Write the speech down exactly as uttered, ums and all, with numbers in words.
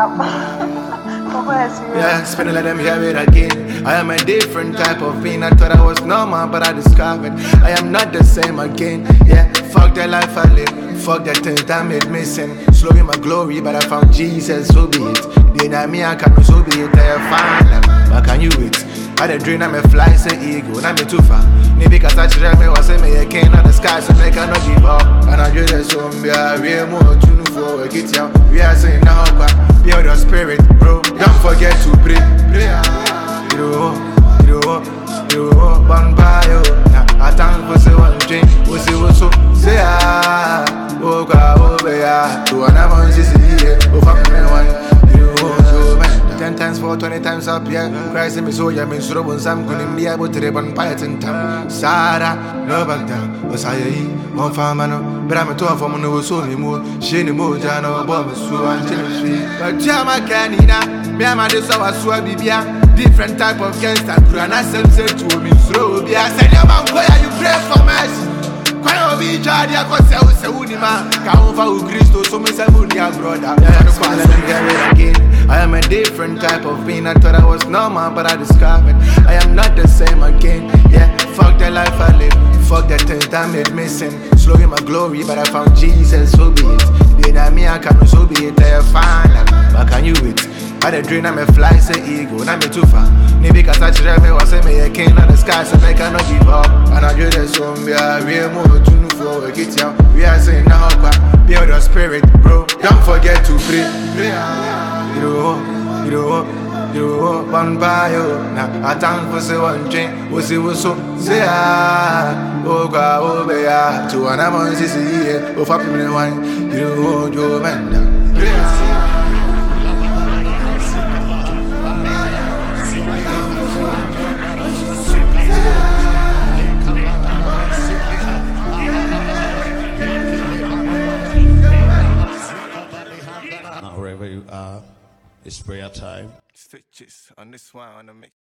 Yeah, spinning let them hear it again. I am a different type of being. I thought I was normal, but I discovered I am not the same again. Yeah, fuck the life I live, fuck the things that made me sin. Slowly my glory, but I found Jesus, so be it. The enemy I can so be it. I find but can you wait? I the dream I'm a fly, say ego, and I'm too far. Maybe because I tell me was me a king on the sky, so I cannot give up. And I do the song, we are more tune for a kid. We are saying now, build your spirit, bro. Don't forget to pray. Pray. You know, you know, you know, one by you. I thank for say one drink, we see what's so. Say ah, oh God, oh yeah. To an amount is here, oh fuck me one. Ten times four, twenty times up, yeah. Christ in me so, yeah, me so when some couldn't be able to run by it in time. Sarah, no back down, was I one farmer, but I'm a tour from no so anymore. She any more, Jano, bomb, so I'm but Jama Canina, me, I'm a this our swabia. Different type of gangster, and I said to me, so be I said, where you pray for me? Quando vi già di accosse o se unima Cauva u Cristo so me se munia brother. I am a different type of being. I thought I was normal, but I discovered I am not the same again. Yeah, fuck the life I live, fuck the things that made me sin. Slowly my glory, but I found Jesus, so be it. The enemy I can so be it. I find but can you wait? I the dream I'm a fly, say ego, and I'm too far. Maybe because I tell me was me a king on the sky, so I cannot give up. And I do the song, we are real more tune for a kid. We are saying now, build your spirit, bro. Don't forget to pray. You know, you know, you know, one by you. Now I thank for say one drink, we see what's so. Say ah, oh God, oh yeah. To an amount is here, oh fuck me one. You know, you man. Wherever you are, it's prayer time. Stitches on this one on the mix.